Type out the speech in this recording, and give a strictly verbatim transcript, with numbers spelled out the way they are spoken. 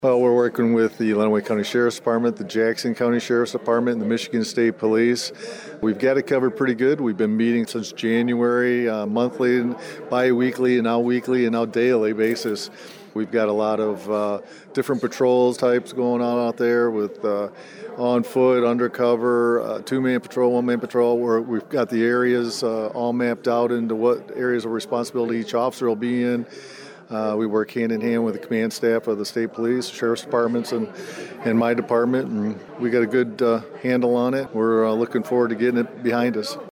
Well, we're working with the Lenawee County Sheriff's Department, the Jackson County Sheriff's Department, and the Michigan State Police. We've got it covered pretty good. We've been meeting since January, uh, monthly, bi-weekly, and now weekly, and now daily basis. We've got a lot of uh, different patrols types going on out there with uh, on foot, undercover, uh, two-man patrol, one-man patrol, where we've got the areas uh, all mapped out into what areas of responsibility each officer will be in. Uh, we work hand in hand with the command staff of the state police, sheriff's departments, and, and my department, and we got a good uh, handle on it. We're uh, looking forward to getting it behind us.